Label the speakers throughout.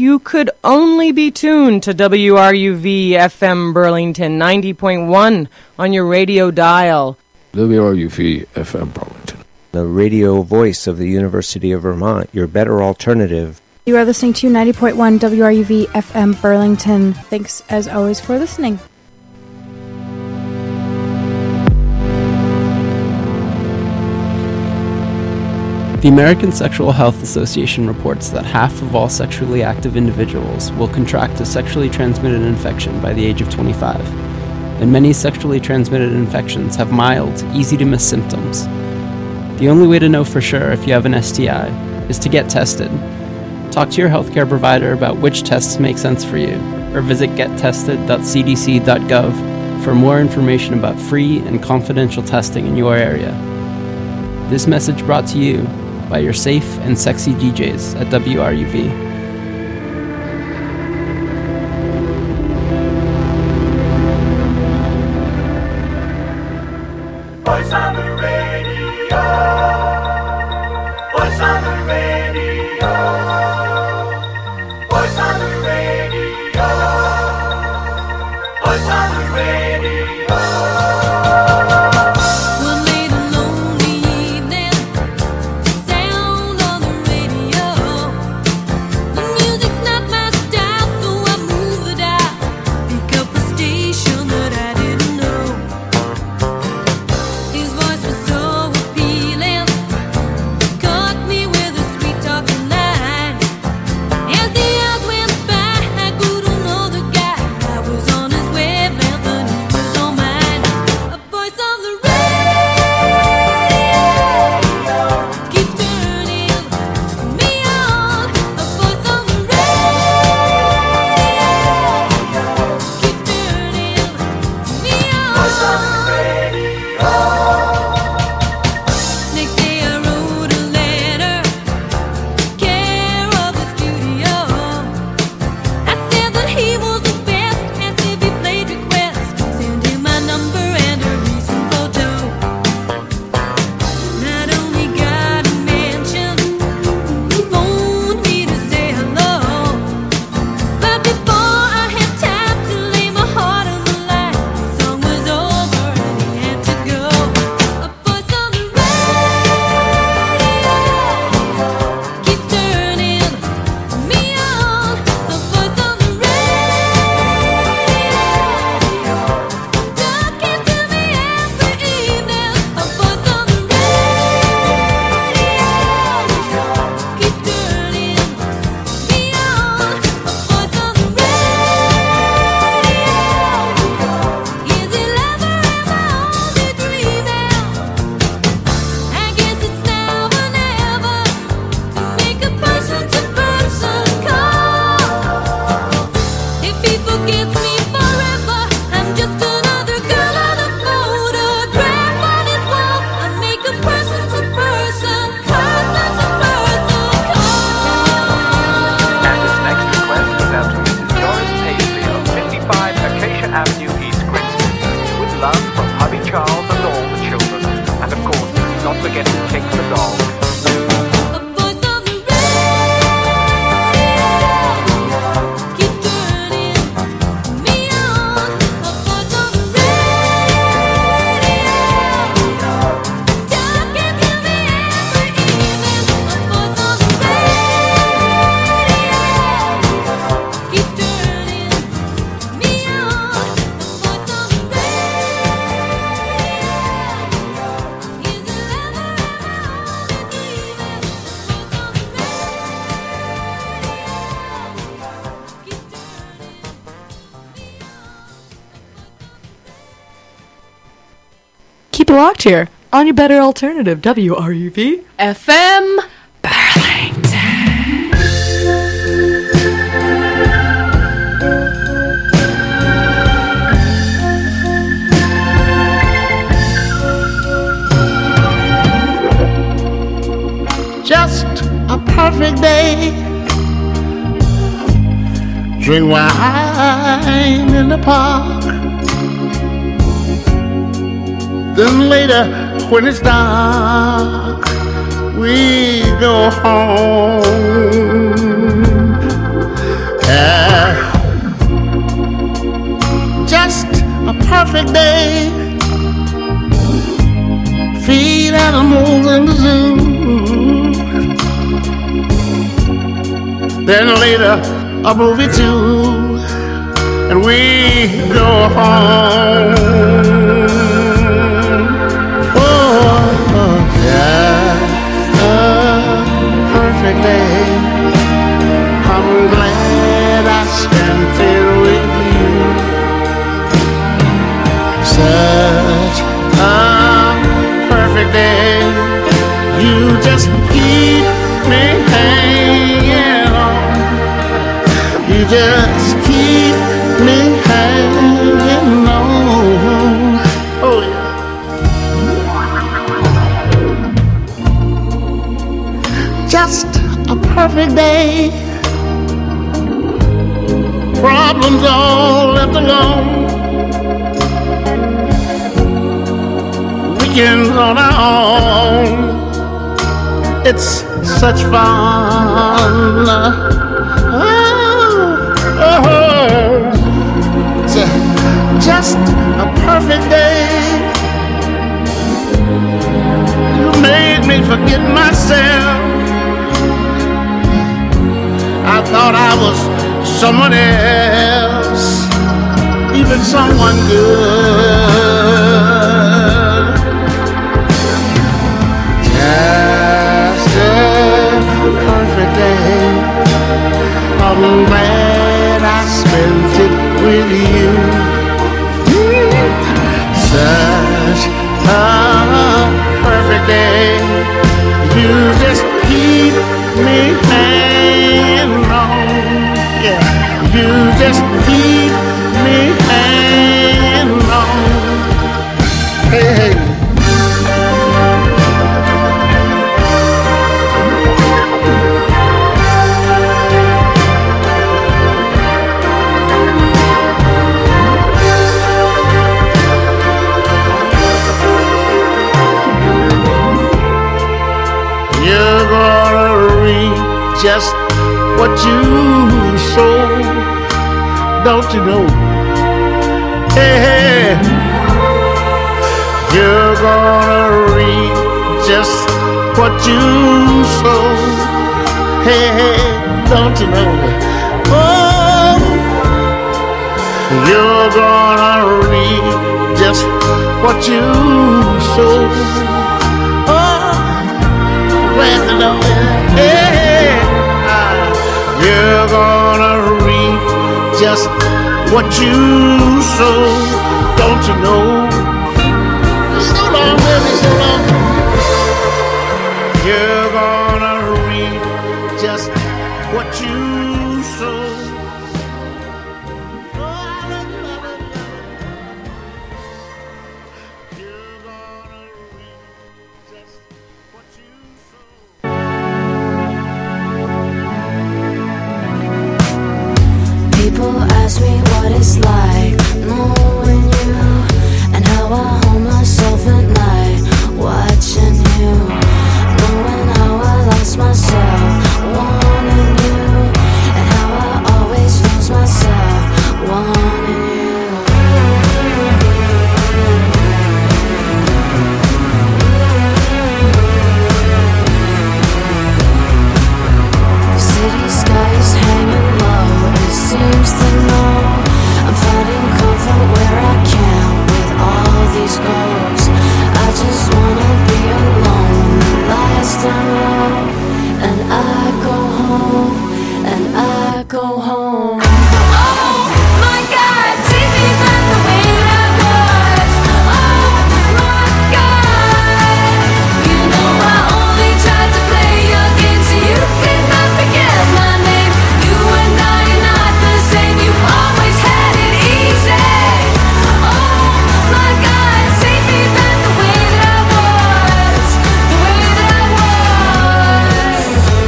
Speaker 1: you could only be tuned to WRUV FM Burlington 90.1 on your radio dial.
Speaker 2: WRUV FM Burlington,
Speaker 3: the radio voice of the University of Vermont, your better alternative.
Speaker 4: You are listening to 90.1 WRUV FM Burlington. Thanks, as always, for listening.
Speaker 5: The American Sexual Health Association reports that half of all sexually active individuals will contract a sexually transmitted infection by the age of 25, and many sexually transmitted infections have mild, easy-to-miss symptoms. The only way to know for sure if you have an STI is to get tested. Talk to your healthcare provider about which tests make sense for you, or visit gettested.cdc.gov for more information about free and confidential testing in your area. This message brought to you by your safe and sexy DJs at WRUV.
Speaker 6: Voice on the radio. Voice on the radio. Voice on the radio. Voice on the radio.
Speaker 7: Keep it locked here on your better alternative, WRUV FM Burlington.
Speaker 8: Just a perfect day. Drink wine in the park. Then later, when it's dark, we go home. perfect day. Feed animals in the zoo. Then later a movie too, and we go home. Oh, just a perfect day. I'm glad I spent it with you. Such a perfect day. You just keep me hanging on. You just keep me hanging on. Oh yeah. Just a perfect day. Problems all left alone. Weekends on our own. It's such fun. Just a perfect day. You made me forget myself. I thought I was someone else, even someone good. Just a perfect day. I'm glad I spent it with you. Such a perfect day. You just keep me hanging on. Yeah, you just keep me hanging on. Hey, hey. You're gonna reap just what you sow, don't you know? Hey, hey. You're gonna reap just what you sow. Hey, hey, don't you know? Oh, you're gonna reap just what you sow. Glad to know it. Hey, you're gonna reap just what you sow, don't you know? So long, baby, so long. You're gonna reap just what you sow. Oh, I love you, I love you. You're gonna reap just what you sow.
Speaker 9: People ask me what it's like knowing you, and how I hold myself at night watching you, knowing how I lost myself wanting you, and how I always lose myself wanting you. The city sky is hanging low, it seems to know I'm finding comfort where I can with all these goals. I just wanna be alone when the lights turn low, and I go home, and I go home. Oh my God, take me back the way I was. Oh my God, you know I only tried to play your game so you could not forget my name. You and I are not the same, you always had it easy. Oh my God, take me back the way that I was, the way that I was.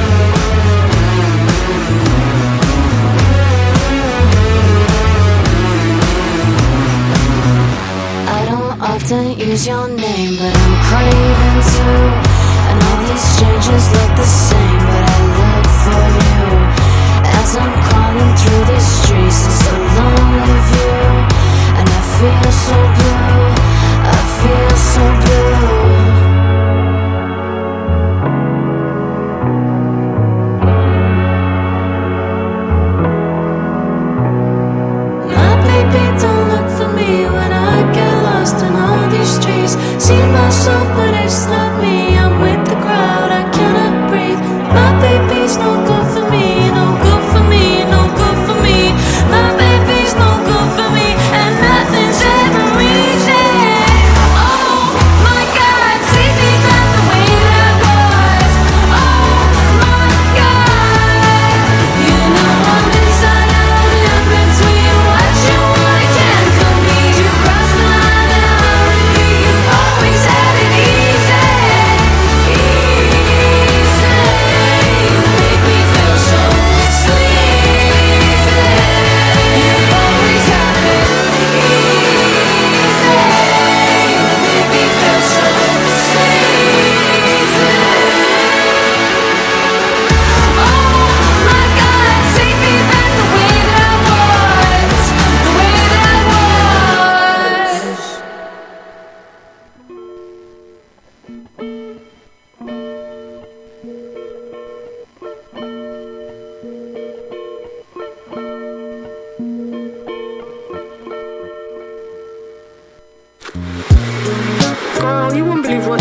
Speaker 9: I don't often use your name, but I'm craving to. And all these strangers look the same, but I look for you. As I'm crawling through these streets, it's a lonely view, and I feel so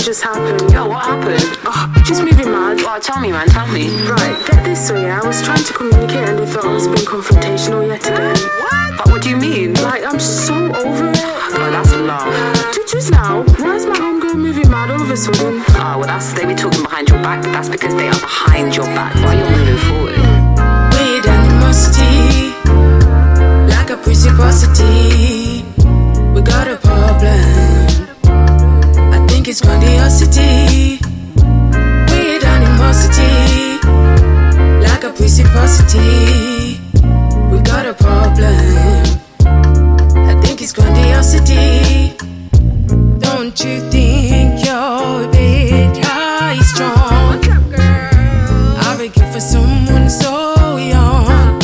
Speaker 10: just happened.
Speaker 11: Yo, what happened?
Speaker 10: Just moving mad.
Speaker 11: Oh, tell me, man, tell me.
Speaker 10: Right, get this way, I was trying to communicate and they thought I was being confrontational yet again.
Speaker 11: What do you mean?
Speaker 10: Like, I'm so over it.
Speaker 11: Oh, that's love.
Speaker 10: Just now, why is my homegirl moving mad all of a sudden?
Speaker 11: Oh, well, they be talking behind your back. That's because they are behind your back while you're moving forward.
Speaker 9: Weird animosity, like a precipiosity. We got a problem. I think it's grandiosity. Weird animosity, like a precipiosity. We got a problem. I think it's grandiosity. Don't you think you're a bit high strong? I've been looking for someone so young.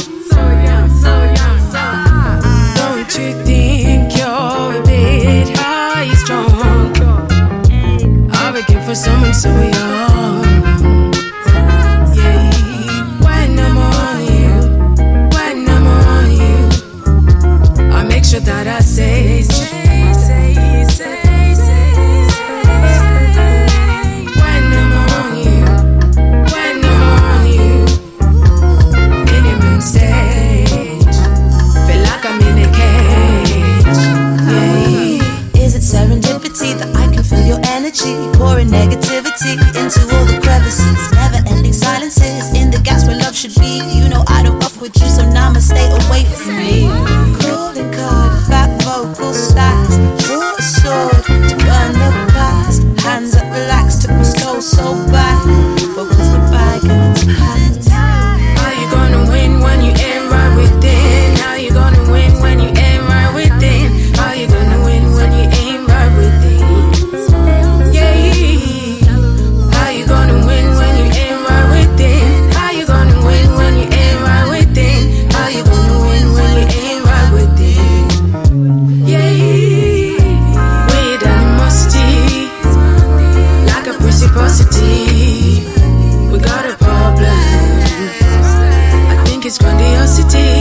Speaker 9: Don't you think you're a bit high strong? I've been looking for someone so young. Yeah. When I'm on you, I make sure that I say.
Speaker 12: That I can feel your energy, pouring negativity into all the crevices, never-ending silences in the gaps where love should be. You know I don't fuck with you, so now I'ma stay away from me. Calling card, fat vocal styles, draw a sword to burn the past. Hands up, relax, took my soul so back. Focus the bag and it's packed.
Speaker 9: How you gonna win when you ain't right within? How you gonna win when you ain't right within? How you gonna win when you ain't right within? How you gonna win when you ain't right within? How you gonna win when you ain't right within? How you gonna win when you ain't right within? Weird animosity, like a precipiosity. We got a problem. I think it's grandiosity.